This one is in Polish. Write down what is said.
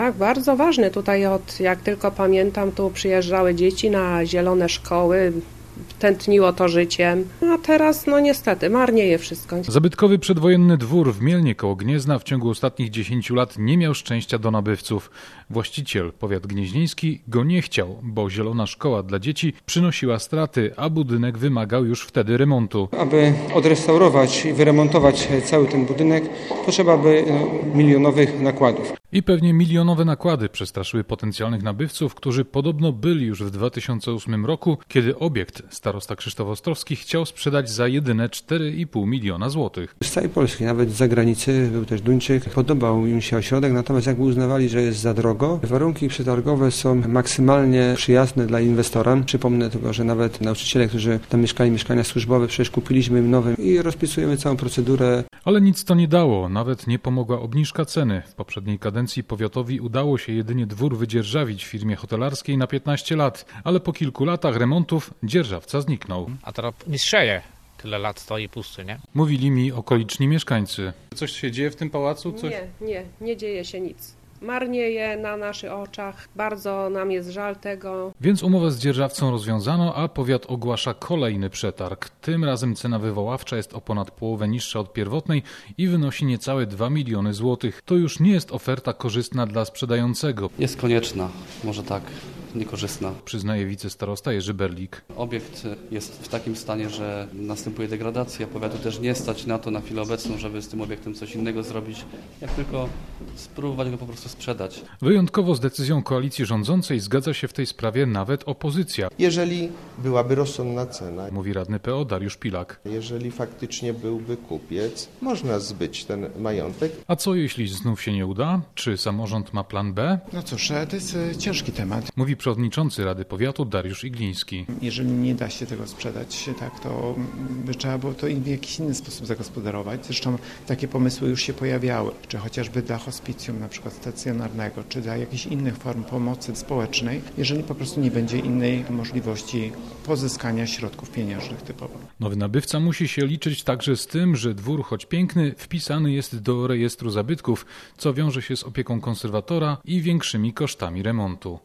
Tak, bardzo ważny. Tutaj jak tylko pamiętam, tu przyjeżdżały dzieci na zielone szkoły, tętniło to życiem, a teraz niestety marnieje wszystko. Zabytkowy przedwojenny dwór w Mielnie koło Gniezna w ciągu ostatnich 10 lat nie miał szczęścia do nabywców. Właściciel, powiat gnieźnieński, go nie chciał, bo zielona szkoła dla dzieci przynosiła straty, a budynek wymagał już wtedy remontu. Aby odrestaurować i wyremontować cały ten budynek, potrzeba by milionowych nakładów. I pewnie milionowe nakłady przestraszyły potencjalnych nabywców, którzy podobno byli już w 2008 roku, kiedy obiekt starosta Krzysztof Ostrowski chciał sprzedać za jedyne 4,5 miliona złotych. Z całej Polski, nawet z zagranicy, był też Duńczyk, podobał im się ośrodek, natomiast jakby uznawali, że jest za drogo. Warunki przetargowe są maksymalnie przyjazne dla inwestora. Przypomnę tylko, że nawet nauczyciele, którzy tam mieszkali, mieszkania służbowe, przecież kupiliśmy im nowe i rozpisujemy całą procedurę. Ale nic to nie dało, nawet nie pomogła obniżka ceny. W poprzedniej kadencji powiatowi udało się jedynie dwór wydzierżawić firmie hotelarskiej na 15 lat, ale po kilku latach remontów dzierżawca zniknął. A teraz niższeje. Tyle lat stoi pusty, nie? Mówili mi okoliczni mieszkańcy. Coś się dzieje w tym pałacu? Nie dzieje się nic. Marnieje na naszych oczach, bardzo nam jest żal tego. Więc umowę z dzierżawcą rozwiązano, a powiat ogłasza kolejny przetarg. Tym razem cena wywoławcza jest o ponad połowę niższa od pierwotnej i wynosi niecałe 2 miliony złotych. To już nie jest oferta korzystna dla sprzedającego. Jest konieczna, może tak, niekorzystna. Przyznaje wicestarosta Jerzy Berlik. Obiekt jest w takim stanie, że następuje degradacja. Powiatu też nie stać na to na chwilę obecną, żeby z tym obiektem coś innego zrobić, jak tylko spróbować go po prostu sprzedać. Wyjątkowo z decyzją koalicji rządzącej zgadza się w tej sprawie nawet opozycja. Jeżeli byłaby rozsądna cena, mówi radny PO Dariusz Pilak. Jeżeli faktycznie byłby kupiec, można zbyć ten majątek. A co jeśli znów się nie uda? Czy samorząd ma plan B? No cóż, to jest ciężki temat. Mówi przewodniczący Rady Powiatu Dariusz Igliński. Jeżeli nie da się tego sprzedać, tak, to by trzeba było to w jakiś inny sposób zagospodarować. Zresztą takie pomysły już się pojawiały, czy chociażby dla hospicjum na przykład stacjonarnego, czy dla jakichś innych form pomocy społecznej, jeżeli po prostu nie będzie innej możliwości pozyskania środków pieniężnych typowo. Nowy nabywca musi się liczyć także z tym, że dwór, choć piękny, wpisany jest do rejestru zabytków, co wiąże się z opieką konserwatora i większymi kosztami remontu.